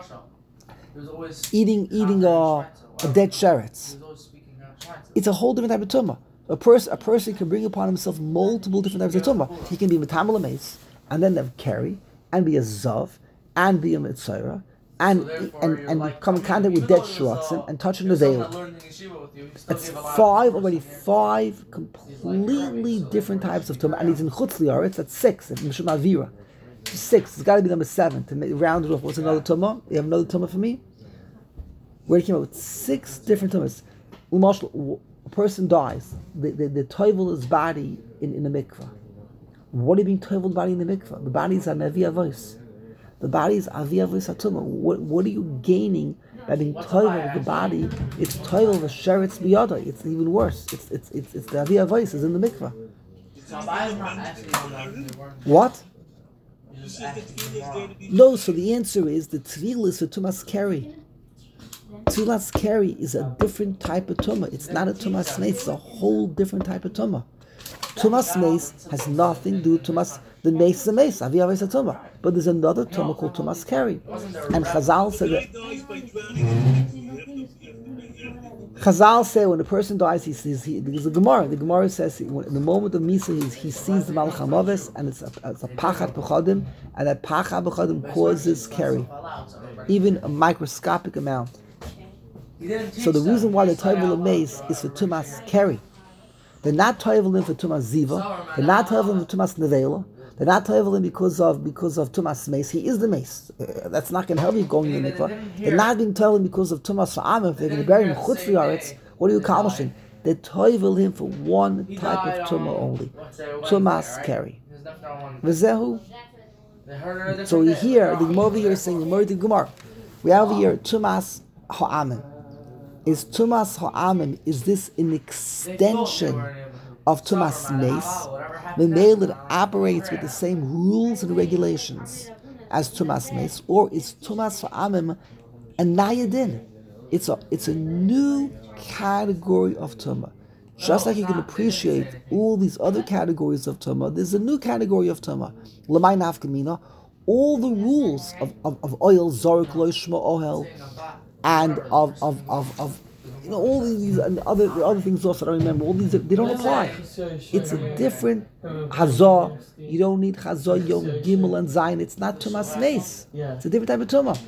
Eating, eating a, a dead sheretz. It's a whole different type of tumah. A person, a person can bring upon himself multiple different types of tumah. He can be metamal mace, and then have carry, and be a zav, and be a mitzvah, and so and and like, come in contact with dead shrotzim and touch a nevela. That's five already. Five completely different types of tumah, and he's in chutz liaretz. That's six. If mishum avira, six. It's got to be number seven to make, round it off. What's another tumah? You have another tumah for me? Where it came out with six different tumahs. A person dies. They they, they toivel his body in, in the mikvah. What do you mean toivel the body in the mikvah? The body is an avi avos. The body is avi avos hatumah. What what are you gaining by being toivel the body? It's toivel the sheretz biyada. It's even worse. It's it's it's it's the avi avos is in the mikvah. What? No. So the answer is the tvil is for tumas keri. Tzilas keri is a different type of tumah. It's not a tumas mace. It's a whole different type of tumah. Tumas mace has nothing to do with tumas. The mace is a mace. Avi avos a tumah. But there's another tumah called tumas keri. And Chazal said that. Chazal say when a person dies, he sees. He, there's a Gemara. The Gemara says in the moment of Misa, he, he sees the Malach HaMaves, and it's a, it's a pachat b'chodim, and that pachat b'chodim causes keri, even a microscopic amount. So the reason why the toivel of mace is for tumas keri. They're not toiveling for tumas ziva. They're not toiveling for tumas nevela. They're not toiveling because of because of tumas mace. He is the mace. Uh, that's not going to help you going in the mikvah. They're not being toiveling because of tumas ha'amim. If they're going to bury him chutz liaretz, what are you accomplishing? They toivel him for one type of tumah only, tumas keri. V'zehu. So we hear the Gemara over here is saying the Gemara the Gemara. We have over here tumas ha'amim. Is tumas ha'amim, is this an extension of tumas mace? Memel, it operates with the same rules and regulations as tumas mace, or is tumas ha'amim a nayadin? It's a it's a new category of tumah. Just like you can appreciate all these other categories of tumah, there's a new category of tumah. L'may nafkamina, all the rules of, of, of oil, zorek, lo shma ohel, and of of, of, of you know all these and other other things also I don't remember, all these they don't apply. It's a different hazah. You don't need hazah yom gimel and zayin. It's not tumas mace. It's a different type of tumah.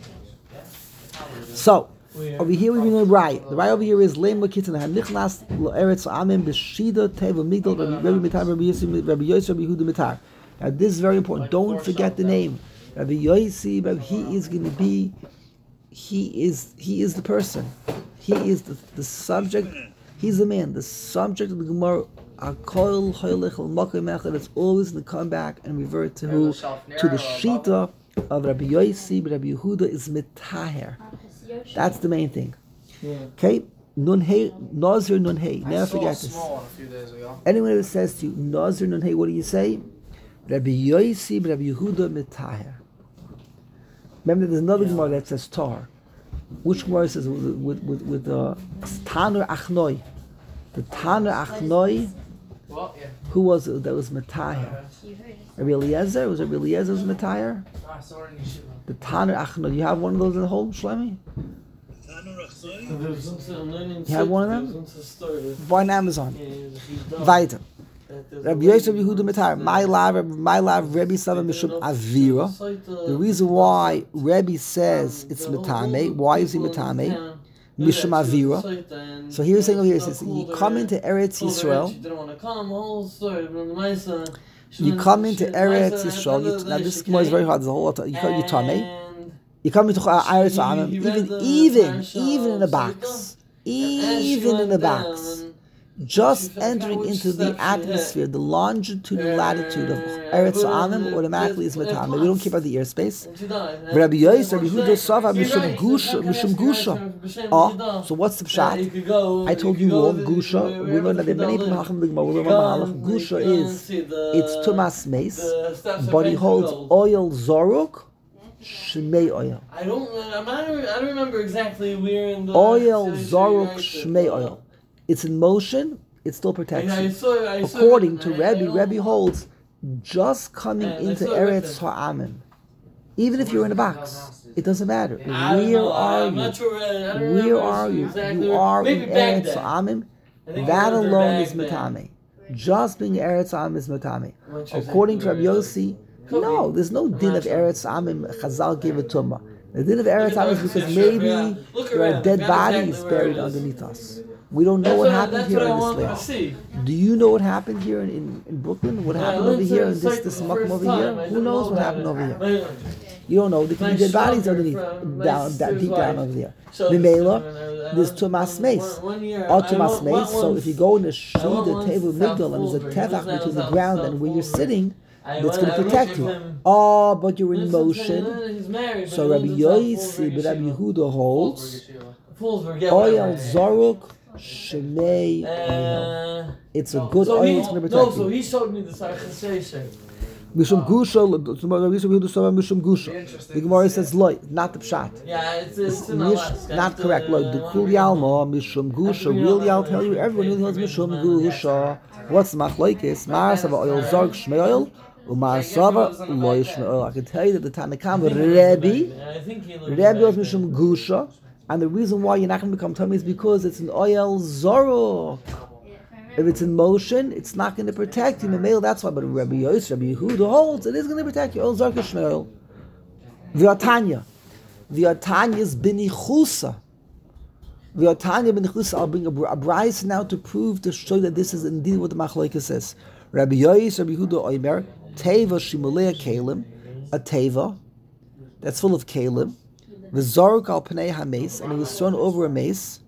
So over here we're going to write. The right over here is leim kitzan hanichnas lo'eretz amen b'shida teva migdal Rabbi Mitar Rabbi Yossi Rabbi Yossi Rabbi Yehuda Mitar. Now this is very important. Don't forget the name. Rabbi Yossi. He is going to be. He is he is the person. He is the, the subject. He's the man. The subject of the Gemara. Akol hoylech l'makom echad. It's always going to come back and revert to who? To the shita of Rabbi Yossi. Rabbi Yehuda is mitaher. That's the main thing. Okay? Nun hey, Nazir nun hey. Never forget this. Anyone who says to you, Nazir nun hey, what do you say? Rabbi Yossi, Rabbi Yehuda mitaher. Remember, there's another Gemara that says tar. Which Gemara says with with with the uh, Taner Achnoi? The Taner Achnoi Who was it that was Matahir? Rabbi Eliezer? Was it Rabbi Eliezer was Matahir? Ah, so we're in yeshiva. The Tanner Achno. You have one of those in the whole Shlemi? You have one of them? Buy on Amazon. Weiter. Rabbi Yosef Yehuda Matahir. My love, my love, Rabbi Sava Mishum Avira. The reason why Rabbi says it's Matame, why is he Matame? Mishum Avira. So here's saying over here, it says, you come into Eretz Yisrael. You come into Eretz Yisrael. You, now this Gemara is very hard. There's a whole lot. Of, you come, you Tameh. You come into Eretz Yisrael. Even, even, even in the box, even in the box. Just entering into the atmosphere, the longitude and latitude of Eretz Amim automatically is Matame. We don't care about the airspace. Rabbi Yosef, Rabbi Yehuda Sava, Mishum Gusha, Mishum Gusha. Oh, so what's the pshat? I told you wrong. Gusha. We learned that there are many Malachim Ligma. We learn Malach. Gusha is it's Tumas Mace, but he holds oil Zoruk, Shmei oil. I don't. I'm not, I don't remember exactly where in the oil Zoruk Shmei oil. It's in motion, it still protects I you. saw, I saw According it, to I- I Rebbe, don't- Rebbe holds just coming I- I into saw it Eretz written. Ha'amim. Even if you're in a box, it doesn't matter. I don't Where know, are I'm you? not sure. I don't Where remember are you? exactly You where- are maybe in Baghdad. Eretz Ha'amim. I think That it was alone is Baghdad. Matame. Just being Eretz Ha'amim is Matame. I'm not sure According to Rabbi exactly Yossi, Could no, be. there's no din not of sure. Eretz Ha'amim. Chazal gave a tumah. The din of Look Eretz at Ha'amim is the because Eretz maybe Ha'amim. Look there are around. dead Not bodies exactly where buried it is. underneath us. We don't know That's what what, happened that's here what I in this wanted to land. see. Do you know what happened here in, in, in Brooklyn? What Yeah, happened I over went here to in the this site this the muck first over time. here? I Who didn't knows know what about happened it. over here? My- You don't know. There could My be dead bodies shelter underneath, from my down, that sister's deep down wife. over there. So Mimela, this is- I- I there's went Tumas one- Mace. one year. Or I Tumas went- Mace. went So once- if you go in the I Shul, went the once table to South Migdal, and there's a Woolsbury. tefach That was between the South- ground South and where you're Woolsbury. sitting, I that's went- going I to looked protect at you. him. Oh, but you're in Listen, I'm saying, motion. he's married, but So he Rabbi lives in South Yosi, Woolsbury Rabbi Yeshiva. Yehuda holds Woolsbury, yeah, oil whatever. Zoruk Shemei oil. Uh, It's a good so oil. he, It's going to no, protect so you. he showed me the Sarchasesha. Mishum Gusha, Rabbi Yosef Yehuda Sava Mishum Gusha. Interesting. The Gemara says loy, not the pshat. Yeah, it's, it's, It's in mish- Alaska. not It's, correct. uh, Look, the I Kul wanna read it. Yalma, Mishum Gusha, real Yal tell you, everyone who knows Mishum Gusha. What's the machlokes? Mar Sava oil Zorg Shmei oil, Umar Sava loy Shmei oil. I can tell you that the Tanakam Rebbe, Yeah, I think he lives Rebbe was back Mishum Gusha, and the reason why you're not going to become tummy is because it's an oil Zoruk. If it's in motion, it's not going to protect you. Male, that's why. But Rabbi Yosef, Rabbi Yehuda holds it is going to protect you. Oil Zorg Shmei oil. V'atanya. V'atanya is binichusa. V'atanya binichusa. I'll bring a, a bryce now to prove, to show that this is indeed what the machlokes says. Rabbi Yosef, Rabbi Yehuda Oimer, teva shimulei kalim, a teva that's full of kalim. V'zoruk al pnei hames, and it was thrown over a mace.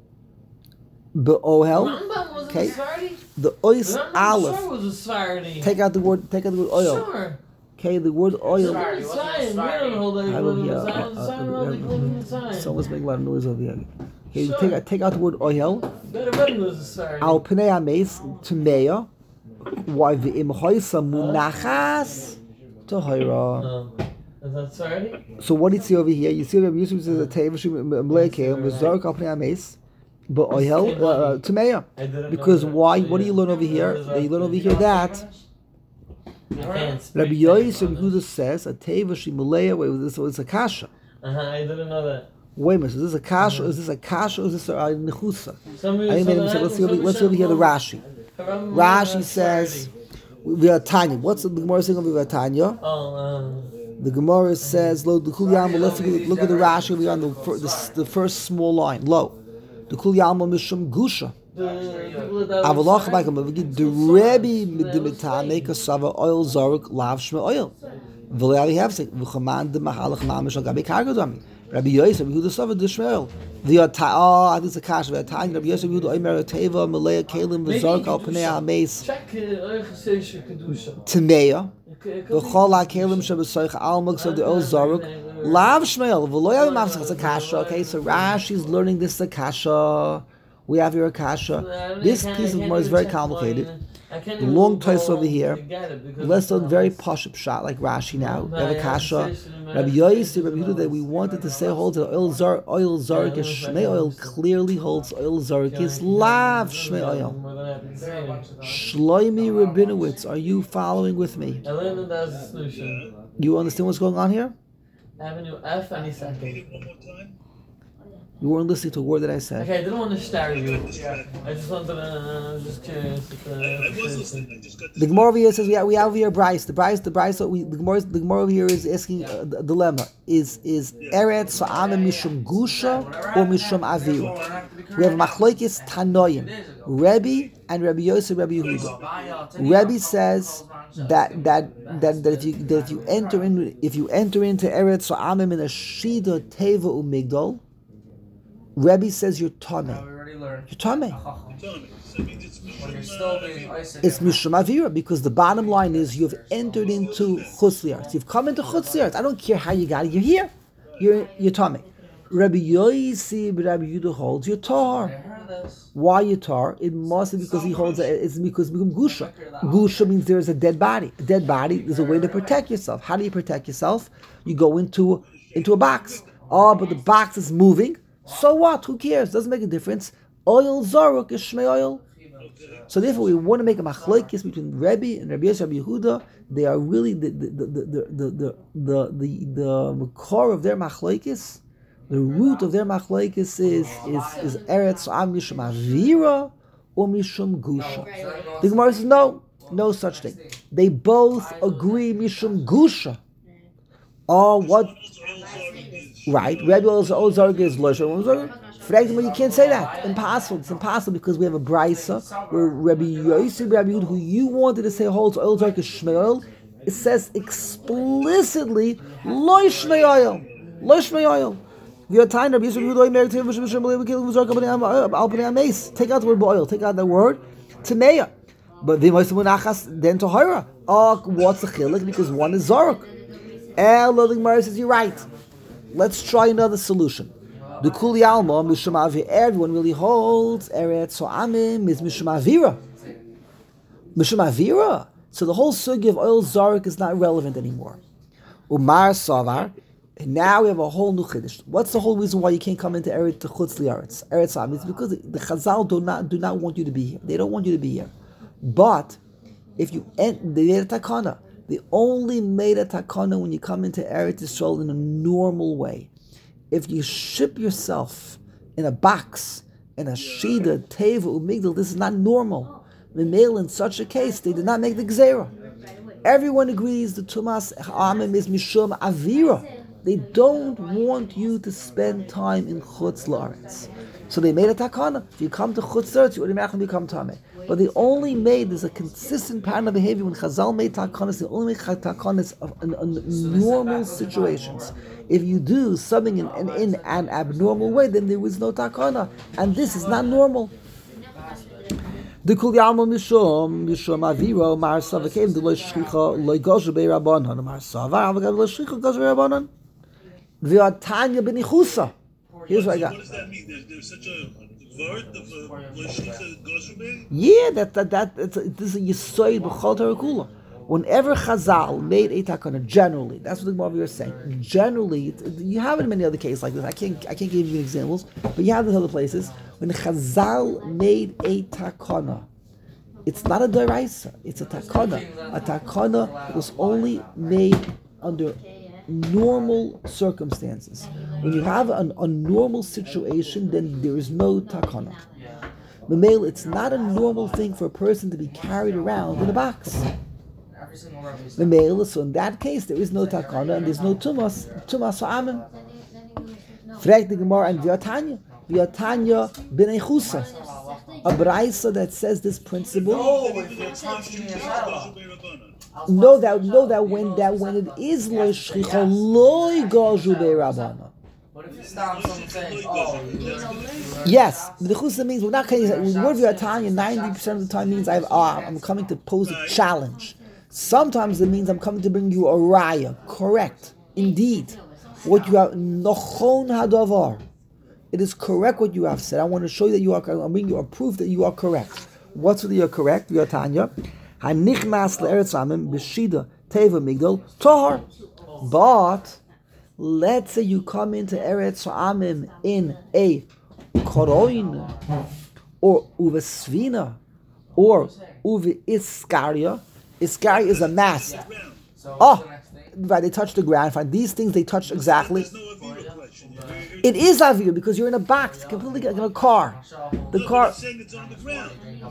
Be'ohel. Rambam was Okay. a Sephardi? The ois Rambam aleph. sure was a Sephardi. Take out the word. Take out the word oil. Sure. Okay, the word oil. Sorry. It's wasn't a fine. We Sephardi. don't hold that. I don't hear. It's Uh, fine. uh, It's uh, fine. We're only closing the sign. Someone's making a lot of noise over here. Okay, Sure. take, take out the word oil. Better Rebbe was a Sephardi. Al pnei hames to meya. Why v'im hoysa munachas to hoira. Oh. Is that Sephardi? So what do you see over here? You see Rabbi Yosef says a teva mleikeim v'zork al pnei hames, but oil to meya. I didn't know Because that. why? What do you learn over here? You learn over here that I can't speak Rabbi that. Yosef Yehuda says a teva shimuleya. Wait, this is a kasha. Uh-huh, I didn't know that. Wait a minute. Is this a kasha? Or is this a kasha? Or is this a nechusa? Somebody, I made him say, let's see over, let's see over here the Rashi. Rashi says, we are Tanya. What's the Gemara saying over here, Tanya? Oh, uh, The Gemara says, lo, the Kul Yalma, let's look, look at the Rashi over here on the, fir- the, the first small line. Lo, the Kul Yalma Mishum Gusha. the people that Avalach was Baikam, the Rebbe Dimita make a Sava oil Zoruk Lav Shme oil. V'le'ali have said, v'chaman de machalach mamish al gabi kargadami. Rabbi Yosef, Yehuda Sava de Shmeil. The oh, I think it's a kash. V'atanya, Rabbi Yosef, Yehuda Omer Teva, Malaya Kalim, v'Zoruk al Pnei HaMeis. check Eichesesha Kedusha. Tameya. It could be- V'chol ha'kelim shebesoich almugs of the oil Zoruk. Lav Shmeil. V'lo yav mafsach. It's a kasha. Okay, so Rashi's learning this is a kasha. We have here a kasha. This piece of Gemara is very complicated. The long toast over here. Let's do very posh shot like Rashi now. We have a kasha. Rabbi Yosi, Rabbi Yehuda, that we wanted to say holds that oil zar, oil zark is shmei oil clearly holds oil zark is lav shmei oil. Shloimi Rabinowitz, are you following with me? You understand what's going on here? Avenue F any Read second. it one more time. You weren't listening to a word that I said. Okay, I didn't want to stare you. I just wanted to, uh, I was just curious. If, uh, I was listening. I just got The Gemara over here says we have, we have here Bryce. The Bryce, the Bryce. We, the Gemara, the Gemara over here is asking a, a dilemma: Is is Eretz Sa'amim Mishum Gusha or Mishum Avira? We have Machlokes Tanoim, Rebbe and Rabbi Yosef, Rabbi Yehuda. Rebbe says that that that, that if you that if you enter in if you enter into Eretz Sa'amim in a Shida Teva Umigdol, Rebbe says you're Tameh. We already learned. You're Tameh. Tell me. So it means it's When you're Mishum, still uh, being Isaac. It's Mishum Avira because the bottom line is you've entered into Chutz Li'aretz. You've come into Chutz Li'aretz. I don't care how you got it. You're here. You're you're Tameh. Rabbi Yosi, Rabbi Yehuda holds you're I Tar. heard this. Why you Tar? It must be because he holds it. It's because become Gusha. Gusha means there is a dead body. A dead body. There's a way to protect yourself. How do you protect yourself? You go into into a box. Oh, but the box is moving. So what? Who cares? Doesn't make a difference. Oil zaruk is shmei oil. So therefore, we want to make a machlokes between Rebbe and Rabbi Yosef, Rabbi Yehuda. They are really the the the the the the the, the, the core of their machlokes. The root of their machlokes is is is Eretz Am Mishum Avira or Mishum Gusha. The Gemara says no, no such thing. They both agree Mishum Gusha. Oh, what? Right, Rebbe Ozarg is Losh. Fragt him, you can't say that. Impossible. It's impossible because we have a brisa where Rabbi Yosef, Rabbi Yud, who you wanted to say holds oil zark is shmei oil, it says explicitly lo shmei oil, lo shmei oil. Your time, Rabbi Yosef, Rabbi Yud, take out the word oil, take out the word tameya. But the most munachas then to hira. Oh, what's the chilik? Because one is zark. El the Gemara says you're right. Let's try another solution. The Kuli Alma, Mishum Avira, everyone really holds Eretz So'amim is Mishum Avira. Mishum Avira. So the whole sugi of oil zarek is not relevant anymore. Umar Savar, and now we have a whole new chiddush. What's the whole reason why you can't come into Eretz to Chutz Li'aretz? Eretz So'amim. It's because the Chazal do not do not want you to be here. They don't want you to be here. But if you ent, they made a takana. They only made a takana when you come into Eretz Yisrael in a normal way. If you ship yourself in a box, in a shida, teva, umigdal, this is not normal. The male in such a case, they did not make the gzera. Everyone agrees the tumas amim is mishum avira. They don't want you to spend time in chutz la'aretz. So they made a takana. If you come to chutz la'aretz, you automatically become tameh. But they only made, there's a consistent pattern of behavior when Chazal made takanas, they only make takanas in, in normal situations. If you do something in, in, in an abnormal way, then there is no takana. And this is not normal. The kul yamal mishum mishum aviro mar savakem de lo shchicha lo goshe be rabbanon mar savar avagav lo shchicha goshe be rabbanon v'atanya benichusa. Here's what I got. What does that mean? There's, there's such a word of a Lashika Goshube? Yeah, that that that it's a, this is a yisoid b'chol Torah kula. Whenever Chazal made a takana, generally, that's what the Gemara is saying. Generally, it, you have it in many other cases like this. I can't I can't give you examples, but you have it in other places. When Chazal made a takana, it's not a deraisa, it's a takana. A takana was only made under normal circumstances. When you have an, a normal situation, then there is no takana. The male, it's not a normal thing for a person to be carried around in a box. The male, so in that case, there is no takana and there's no tumas, tumas ha'amim. Frag the Gemara and v'yatanya, v'yatanya b'nei chusa. A braisa that says this principle. Oh, if you're touching yourself. Know that, know that when that when it is lo shchicha lo yigoshu be'rabana. What if you stop someone saying, oh, Yes, the chusa means we're not coming. The word v'yatanya ninety percent of the time means I've, uh, I'm coming to pose a challenge. Sometimes it means I'm coming to bring you a raya. Correct, indeed. What you have nochon hadavar. It is correct what you have said. I want to show you that you are. I'm bringing you a proof that you are correct. What's that you are correct? You are Tanya. Hanichnas le'eretz amim b'shida teva migdal tahar. But let's say you come into Eretz Amim in a koroin or uve svina or uve iskaria. Iskaria is a mast. So Oh. what's the next thing? Right, they touch the ground. Fine, these things they touch exactly. There's no Avira question. You're- It is avir because you're in a box, completely like in a car. The No, car. but you're saying it's on the ground.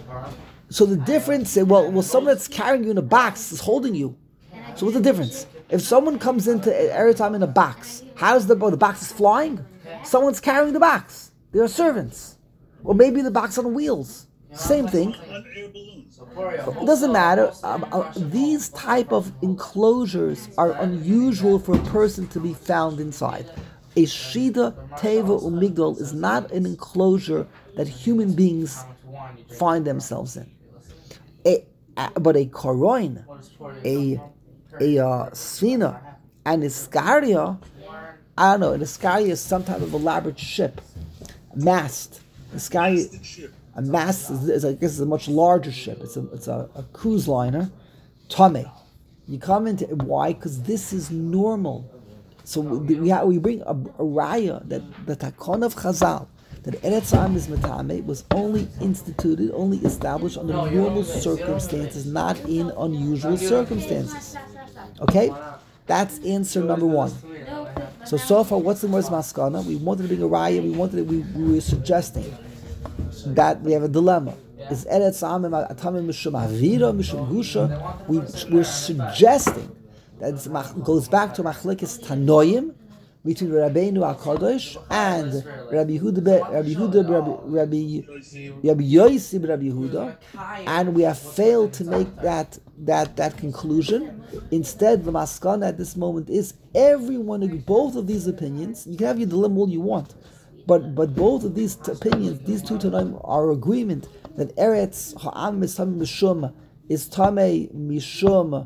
So the difference, is, well, well, someone that's carrying you in a box is holding you. So what's the difference? If someone comes into Eretz Amim in a box, how does the oh, the box is flying? Someone's carrying the box. They are servants, or maybe the box on wheels. Same thing. On air balloons. It doesn't matter. Um, uh, these type of enclosures are unusual for a person to be found inside. A shida, teva, umigdal is not an enclosure that human beings find themselves in. A, a- but a koroin, a a uh, sfina, and iskaria, I don't know. An iskaria is some type of elaborate ship, mast. Iskaria. The ship. A mast is, is I guess, is a much larger ship. It's a it's a, a cruise liner. Tame. You come into why? Because this is normal. So we we, have, we bring a, a raya that the takon of Chazal that Eretz Am is Matame was only instituted, only established under normal circumstances, not in unusual circumstances. Okay, that's answer number one. So so far, what's the most maskana? We wanted to bring a raya. We wanted to, we, we were suggesting that we have a dilemma. Is Eretz Amim Atamim Mishum Avira Mishum Gusha? We we're suggesting that it goes back to Machlekes Tanoim between Rabbeinu Hakadosh and Rabbi Yehuda, be- Rabbi Yehuda, Rabbi Rabbi Rabbi Yossi, Rabbi Yehuda, and we have failed to make that that that conclusion. Instead, the maskana at this moment is everyone, both of these opinions. You can have your dilemma all you want. But but both of these t- opinions, these two Tanoim, are agreement that Eretz Ha'am is Tamei Mishum is Tamei Mishum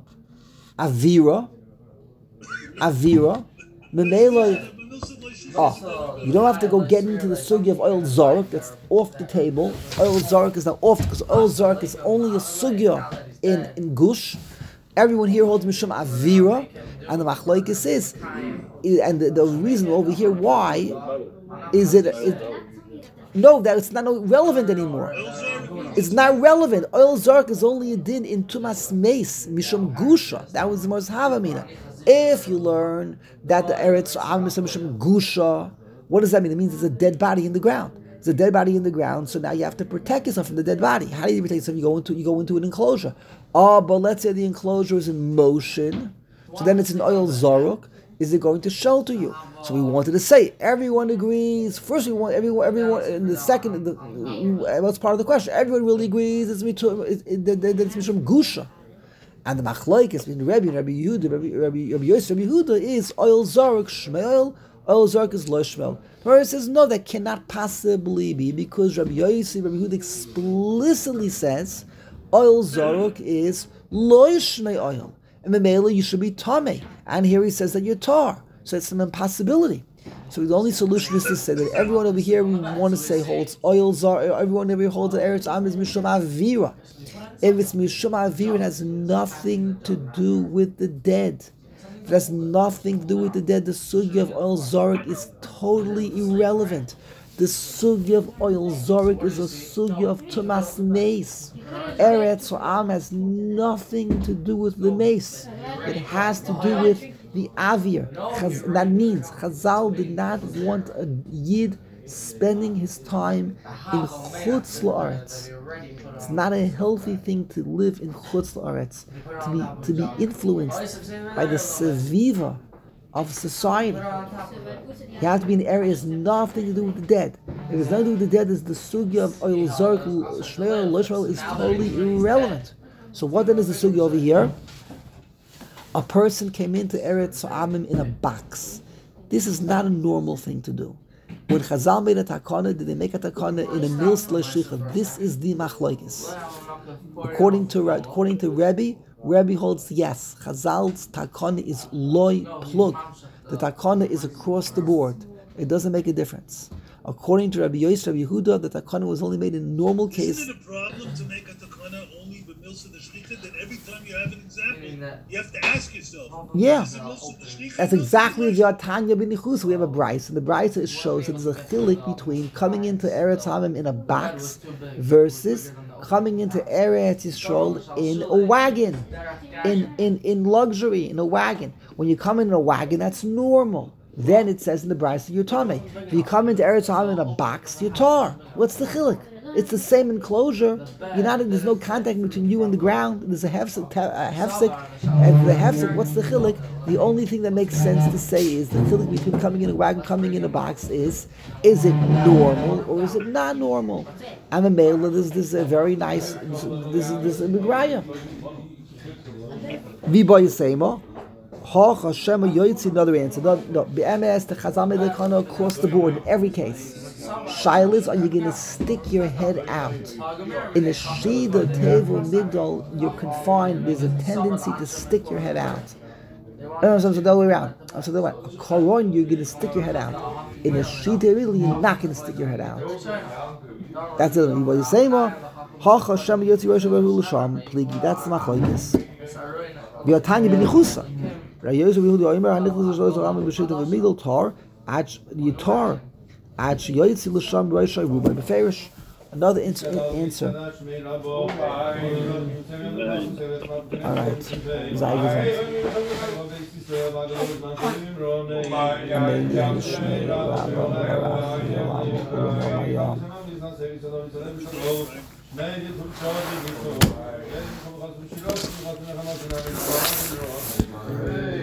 Avira, Avira. Memela. Oh, you don't have to go get into the sugi of oil zarek. That's off the table. Oil zarek is now off because oil zarek is only a sugya in in gush. Everyone here holds mishum avira, and the machlokes is, and the, the reason over here why is it, it no that it's not relevant anymore. It's not relevant. Oil zark is only a din in tumas meis mishum gusha. That was the most havamina. If you learn that the eretz am mishum gusha, what does that mean? It means there's a dead body in the ground. There's a dead body in the ground, so now you have to protect yourself from the dead body. How do you protect yourself? You go into you go into an enclosure. Oh, but let's say the enclosure is in motion, so then it's an oil zaruk. Is it going to shelter you? So we wanted to say everyone agrees. First, we want everyone. Everyone. In the second, the, what's part of the question? Everyone really agrees. It's mitzvah. It's mishum gusha, and the machlokes between Rabbi, Rabbi Yehuda, Rabbi Rabbi Rabbi Yosef, Rabbi Yehuda is oil zaruk shmeil. Oil zaruk is lo shmeil. Where it says no, that cannot possibly be because Rabbi Yosef, Rabbi Yehuda explicitly says oil zaruk is lo shmei oil. And Memela, you should be Tameh. And here he says that you're Tar. So it's an impossibility. So the only solution is to say that everyone over here we want to say holds oil zar, everyone over here holds that Eretz Am is Mishum Avira. If it's Mishum Avira, it has nothing to do with the dead. If it has nothing to do with the dead, the sugya of oil zarek is totally irrelevant. The sugya of oil zarek is a sugya of Tumas Meis. Eretz Am has nothing to do with the mace. It has to do with the avir. Chaz- that means Chazal did not want a Yid spending his time in Chutz La'aretz. It's not a healthy thing to live in Chutz La'aretz, to be to be influenced by the seviva of society. You have to be in areas nothing to do with the dead. If it's nothing to do with the dead, is the sugya of oil zark shmeil lishmael is totally irrelevant. So what then is the sugya over here? A person came into Eretz Amim in a box. This is not a normal thing to do. When Chazal made a takana, did they make a takana in a milz le'shicha? This is the machlokes. According to according to Rebbe, Rebbe holds yes. Chazal's takana is loy plug. The takana is across the board. It doesn't make a difference. according to Rabbi Yosef, Rabbi Yehuda, that takana was only made in normal case. Isn't it a problem to make a takana only with milsa the shlichta? That every time you have an example, you have to ask yourself. Yeah, is it milsa the shlichta, that's milsa exactly the the Tanya b'nichus. We have a brayso, and the brayso shows that there's a chilik between coming into Eretz Hamim in a box versus coming into Eretz Yisrael in a wagon, in in in luxury, in a wagon. When you come in a wagon, that's normal. Then it says in the brayso, you're tamei. If you come into Eretz Hamim in a box, you're tar. What's the chilik? It's the same enclosure. You're not. There's no contact between you and the ground. There's a hefsek, a hefsek, and the hefsek. What's the chilik? The only thing that makes sense to say is the chilik between coming in a wagon, coming in a box is: is it normal or is it not normal? I'm a male. This, this is a very nice. This, this is this is a migraya. Viboy Yisema. Ha Hashem Yoytzi. Another answer. No, no. B M S the Chazal made the kana across the board in every case. Shilas, are you going to stick your head out? In a shida tevel migdal, you're confined. There's a tendency to stick your head out. No, no, so, so the other way around. So the other way. A koron, you're going to stick your head out. In a shida really, you're not going to stick your head out. That's it. What you say, ma? Ha Hashem Yoytzi Rosh Hashanah L'Sham Pligi. That's the machlokes. V'atanya b'nichusa. Rayos v'Yehuda Omer hanichus Rosh Hashanah b'shita v'migdal tar. Ach yitar. Another answer. answer. All right. Zaygus.